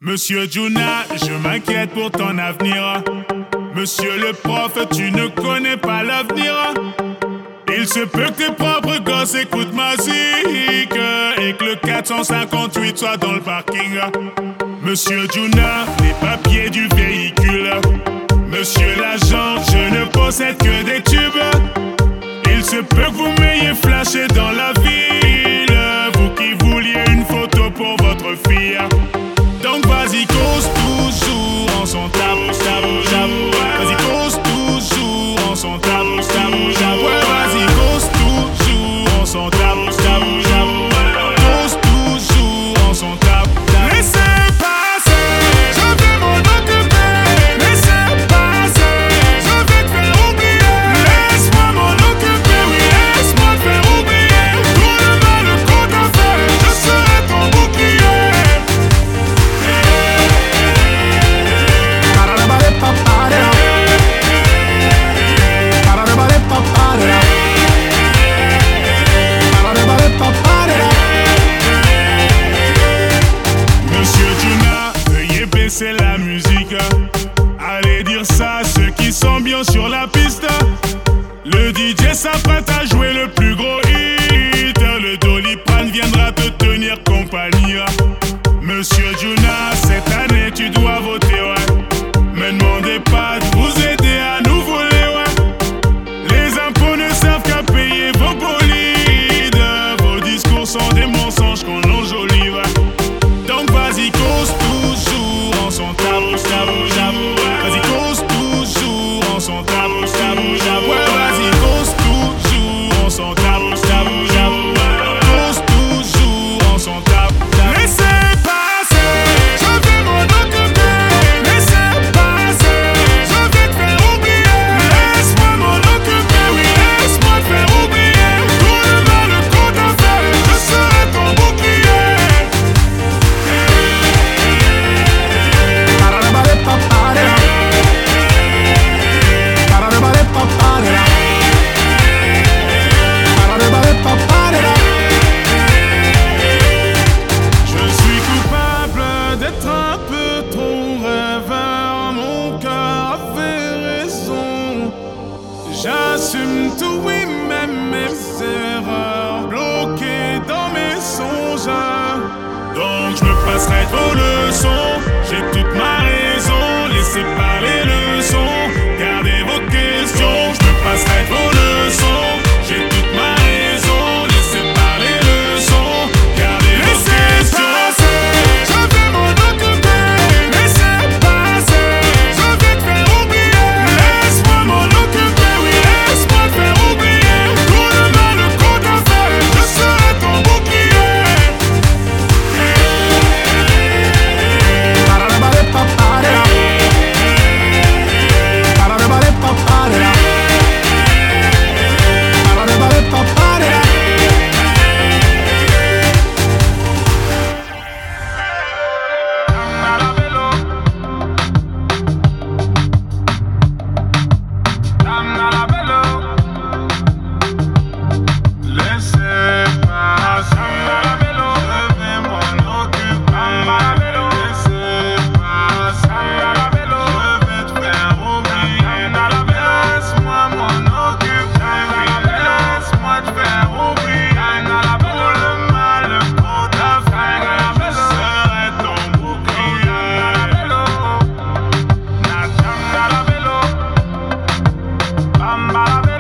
Monsieur Juna, je m'inquiète pour ton avenir. Monsieur le prof, tu ne connais pas l'avenir. Il se peut que tes propres gosses écoutent ma musique et que le 458 soit dans le parking. Monsieur Juna, les papiers du véhicule. Monsieur l'agent, je ne possède que des tubes. Il se peut que vous m'ayez flashé dans la ville, vous qui vouliez une photo pour votre fille. Donc vas-y, cause toujours en son tabou, tabou, tabou. Vas-y, cause toujours en son tabou, tabou, tabou. Ouais, vas-y, cause toujours en son tabou, tabou, tabou. Cause toujours en son tabou. Laissez passer, je vais m'en occuper. Laissez passer, je vais te faire oublier. Laisse-moi m'en occuper, oui, laisse-moi te faire oublier. Tout le mal qu'on t'a fait, je serai ton bouclier. Monsieur Juna, veuillez baisser la musique. Allez dire ça à ceux qui sont bien sur la piste. Le DJ s'apprête à jouer le plus gros hit. Le Doliprane viendra te tenir compagnie. Monsieur Juna, cette année tu dois voter, ouais. Me demandez pas de vous aider à nous voler, ouais. Les impôts ne servent qu'à payer vos bolides. Vos discours sont des mensonges qu'on enjolive. Donc vas-y, cause toujours en son tabou, tabou, tabou. Vas-y, cause toujours en son tabou, tabou, tabou. Ouais, vas-y, cause toujours en son tabou, tabou, tabou. Cause toujours en son tabou. Laissez passer, je vais m'en occuper. Laissez passer, je vais te faire oublier. Laisse-moi m'en occuper, oui, laisse-moi te faire oublier. Tout le mal qu'on t'a fait, je serai ton bouclier. Je suis coupable d'être un peu trop rêveur. Mon cœur avait raison. J'assume tout, oui, même mes erreurs, bloquées dans mes songes. Donc je me passerai vos leçons. J'ai toute ma raison. Laissez parler le son. Gardez vos questions. Je me passerai vos leçons. J'ai toute ma raison. Laissez parler le son. Gardez vos questions. Je vais m'en occuper. Laissez passer, je vais te faire oublier. Laisse-moi m'en occuper, oui, laisse-moi te faire oublier. Tout le mal qu'on t'a fait, je serai ton bouclier. Bamba